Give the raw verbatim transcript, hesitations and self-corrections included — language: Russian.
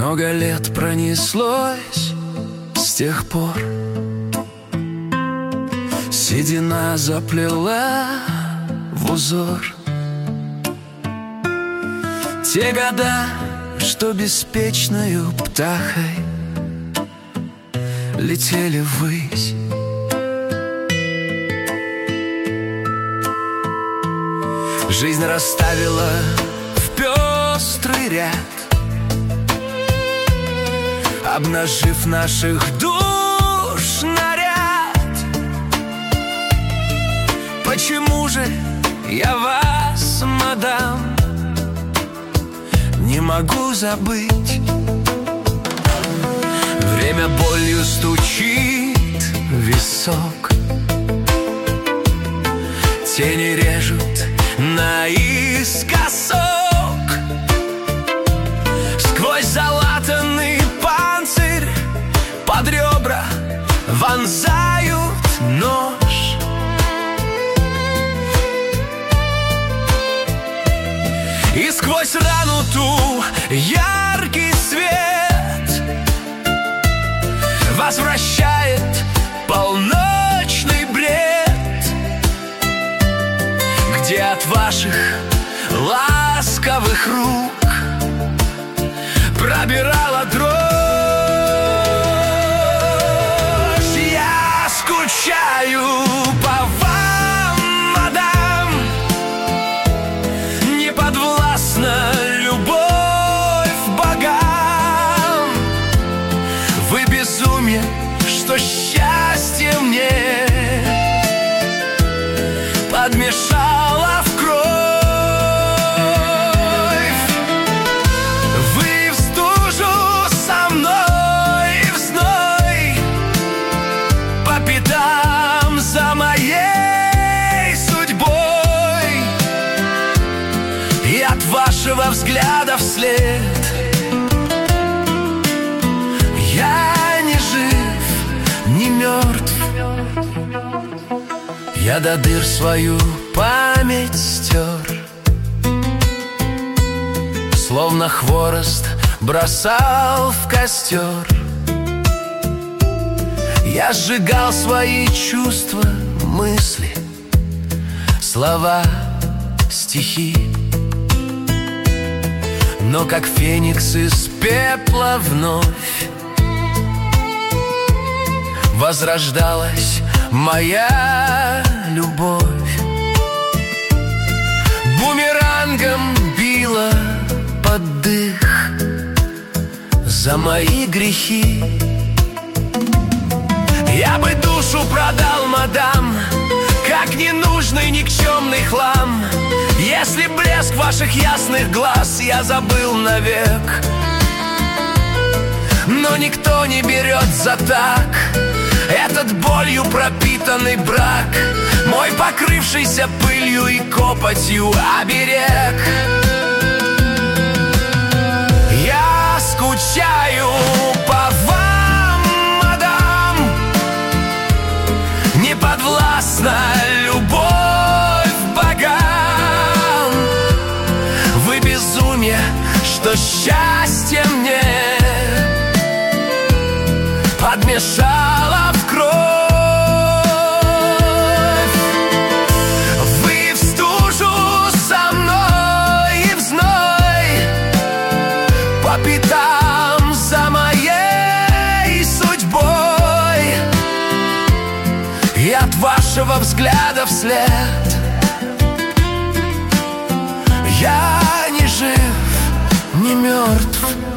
Много лет пронеслось с тех пор, седина заплела в узор те года, что беспечною птахой летели ввысь. Жизнь расставила в пестрый ряд, обнажив наших душ наряд. Почему же я вас, мадам, не могу забыть? Время болью стучит в висок, тени режут наискосок, сквозь залатанный панцирь под ребра вонзают нож. И сквозь рану ту яркий свет возвращает полночный бред, где от ваших ласковых рук пробирала дрожь. Я скучаю по вам, мадам, не подвластна любовь богам. Вы безумие, что счастье мне подмешало в кровь. Вы в стужу со мной, в зной, по пятам за моей судьбой, и от вашего взгляда вслед я не жив, не мертв. Я до дыр свою память стер, словно хворост бросал в костер. Я сжигал свои чувства, мысли, слова, стихи. Но как феникс из пепла вновь возрождалась моя любовь. Бумерангом била под дых за мои грехи. Я бы душу продал, мадам, как ненужный никчемный хлам, если блеск ваших ясных глаз я забыл навек. Но никто не берет за так этот болью пропитанный брак, мой покрывшийся пылью и копотью оберег. Я скучаю по вам, мадам, не подвластна любовь богам. Вы безумие, что счастье мне подмешало в кровь. Вы в стужу со мной и в зной, по пятам за моей судьбой, и от вашего взгляда вслед я не жив, не мертв.